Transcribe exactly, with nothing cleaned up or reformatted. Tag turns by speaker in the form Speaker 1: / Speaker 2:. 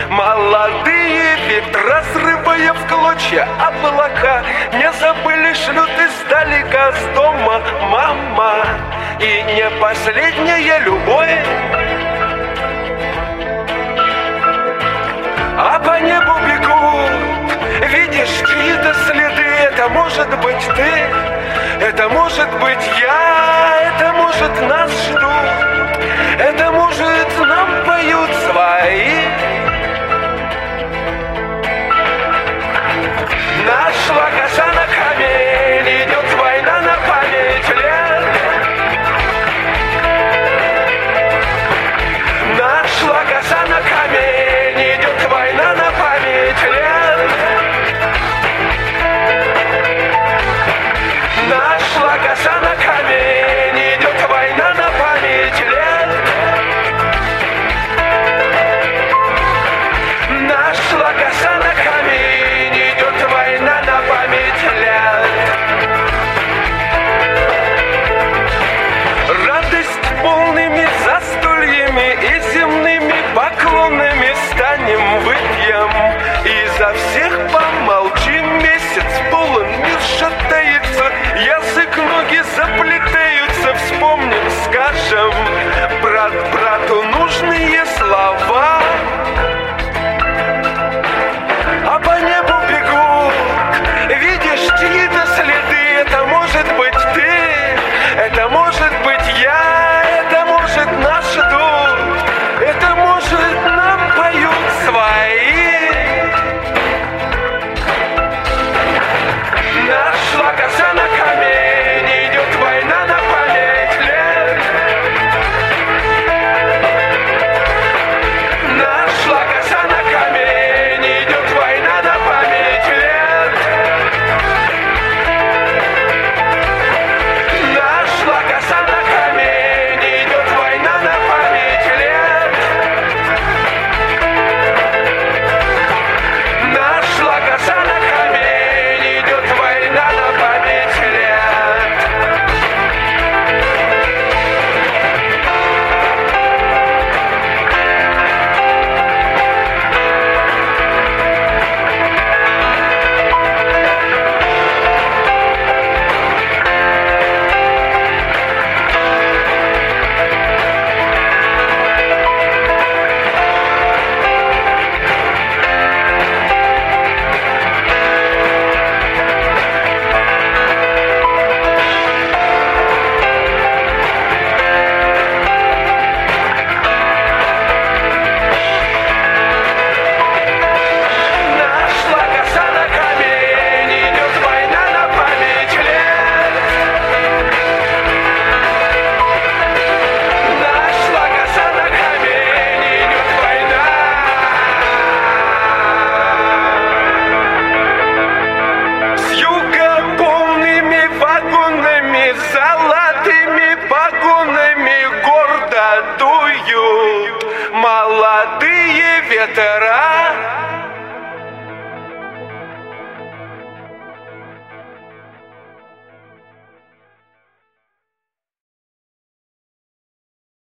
Speaker 1: Молодые ветра, срывая в клочья облака, не забыли, шлют издалека с дома мама. И не последняя любовь, а по небу бегут, видишь чьи-то следы. Это может быть ты, это может быть я, это может нас ждут, это может нам поют свои. Нашла коса на камень, идет война на память лет. Нашла коса на камень, идет война на память лет. Нашла коса на камень, идет война на память лет. Нашла коса на камень, идет война на память лет. Радость полными застольями и земными поклонами станем, выпьем и за всех помолчим. Месяц полон, мир шатается, язык, ноги заплетаются. Вспомним, скажем брат брату нужные слова. А по небу бегут, видишь чьи-то следы. Это может быть ты, это может быть я, это может нас ждут, это может нам поют свои. Нашла коса на камень, идет война на память лет. Нашла коса на камень, идет война на память лет. Нашла коса на камень, идет война на память лет. Нашла коса на камень, идет война на память лет. Нашла коса на камень, идет война на память лет. Нашла коса на камень, идет война. С юга полными вагонами, золотыми погонами гордо дуют молодые ветра.